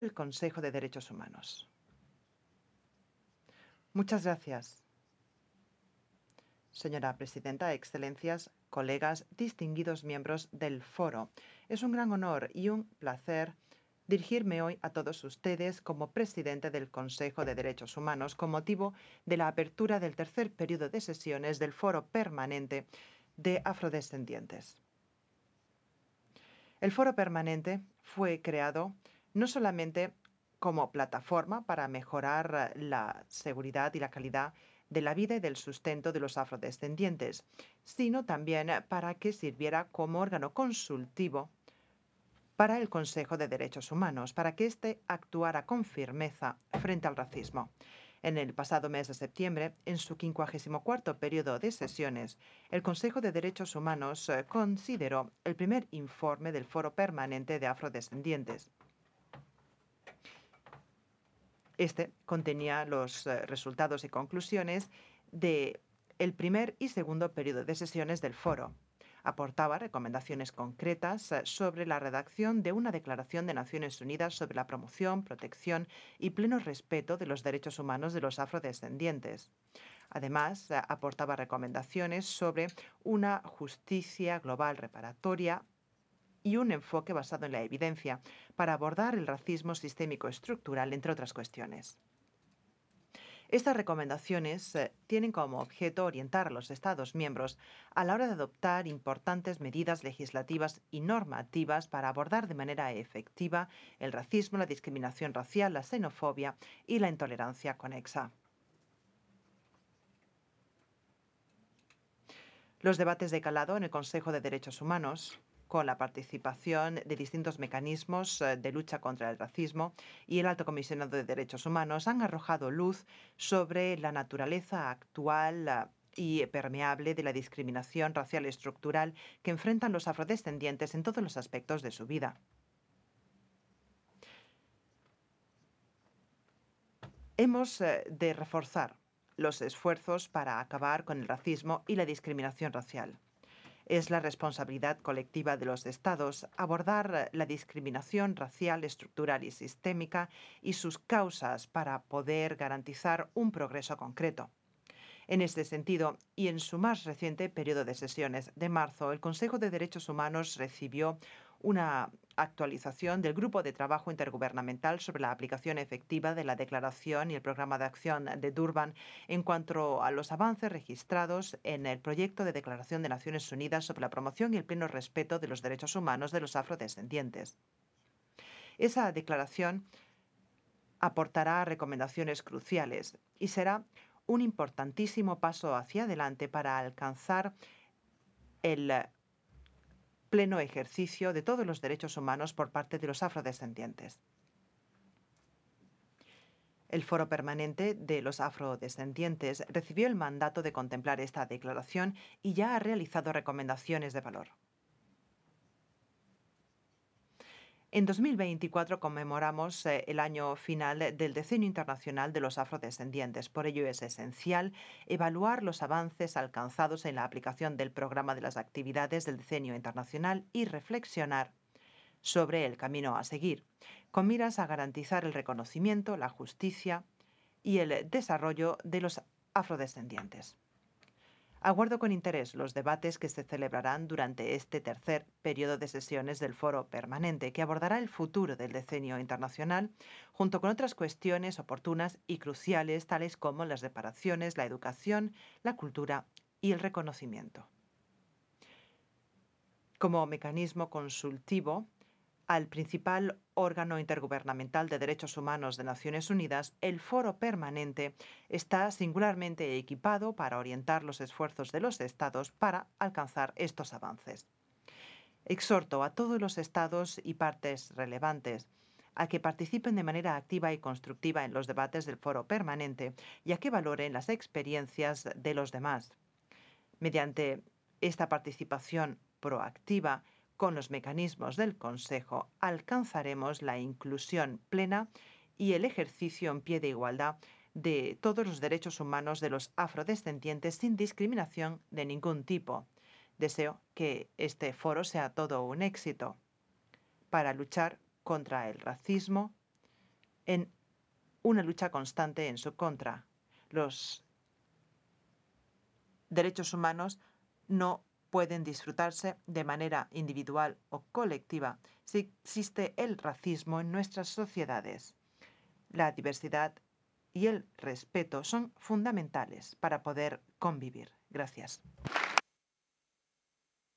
el Consejo de Derechos Humanos. Muchas gracias, señora presidenta, excelencias, colegas, distinguidos miembros del foro. Es un gran honor y un placer dirigirme hoy a todos ustedes como presidente del Consejo de Derechos Humanos con motivo de la apertura del tercer periodo de sesiones del Foro Permanente de Afrodescendientes. El Foro Permanente fue creado no solamente como plataforma para mejorar la seguridad y la calidad de la vida y del sustento de los afrodescendientes, sino también para que sirviera como órgano consultivo para el Consejo de Derechos Humanos, para que éste actuara con firmeza frente al racismo. En el pasado mes de septiembre, en su 54º periodo de sesiones, el Consejo de Derechos Humanos consideró el primer informe del Foro Permanente de Afrodescendientes. Este contenía los resultados y conclusiones del primer y segundo periodo de sesiones del foro. Aportaba recomendaciones concretas sobre la redacción de una Declaración de Naciones Unidas sobre la promoción, protección y pleno respeto de los derechos humanos de los afrodescendientes. Además, aportaba recomendaciones sobre una justicia global reparatoria y un enfoque basado en la evidencia para abordar el racismo sistémico estructural, entre otras cuestiones. Estas recomendaciones tienen como objeto orientar a los Estados miembros a la hora de adoptar importantes medidas legislativas y normativas para abordar de manera efectiva el racismo, la discriminación racial, la xenofobia y la intolerancia conexa. Los debates de calado en el Consejo de Derechos Humanos, con la participación de distintos mecanismos de lucha contra el racismo y el Alto Comisionado de Derechos Humanos, han arrojado luz sobre la naturaleza actual y permeable de la discriminación racial estructural que enfrentan los afrodescendientes en todos los aspectos de su vida. Hemos de reforzar los esfuerzos para acabar con el racismo y la discriminación racial. Es la responsabilidad colectiva de los Estados abordar la discriminación racial, estructural y sistémica y sus causas para poder garantizar un progreso concreto. En este sentido, y en su más reciente periodo de sesiones de marzo, el Consejo de Derechos Humanos recibió una actualización del Grupo de Trabajo Intergubernamental sobre la aplicación efectiva de la Declaración y el Programa de Acción de Durban en cuanto a los avances registrados en el proyecto de Declaración de Naciones Unidas sobre la promoción y el pleno respeto de los derechos humanos de los afrodescendientes. Esa declaración aportará recomendaciones cruciales y será un importantísimo paso hacia adelante para alcanzar el pleno ejercicio de todos los derechos humanos por parte de los afrodescendientes. El Foro Permanente de los Afrodescendientes recibió el mandato de contemplar esta declaración y ya ha realizado recomendaciones de valor. En 2024 conmemoramos el año final del Decenio Internacional de los Afrodescendientes. Por ello es esencial evaluar los avances alcanzados en la aplicación del programa de las actividades del Decenio Internacional y reflexionar sobre el camino a seguir, con miras a garantizar el reconocimiento, la justicia y el desarrollo de los afrodescendientes. Aguardo con interés los debates que se celebrarán durante este tercer periodo de sesiones del Foro Permanente, que abordará el futuro del Decenio Internacional, junto con otras cuestiones oportunas y cruciales, tales como las reparaciones, la educación, la cultura y el reconocimiento. Como mecanismo consultivo al principal órgano intergubernamental de derechos humanos de Naciones Unidas, el Foro Permanente está singularmente equipado para orientar los esfuerzos de los Estados para alcanzar estos avances. Exhorto a todos los Estados y partes relevantes a que participen de manera activa y constructiva en los debates del Foro Permanente y a que valoren las experiencias de los demás. Mediante esta participación proactiva con los mecanismos del Consejo, alcanzaremos la inclusión plena y el ejercicio en pie de igualdad de todos los derechos humanos de los afrodescendientes sin discriminación de ningún tipo. Deseo que este foro sea todo un éxito para luchar contra el racismo en una lucha constante en su contra. Los derechos humanos no pueden disfrutarse de manera individual o colectiva si existe el racismo en nuestras sociedades. La diversidad y el respeto son fundamentales para poder convivir. Gracias.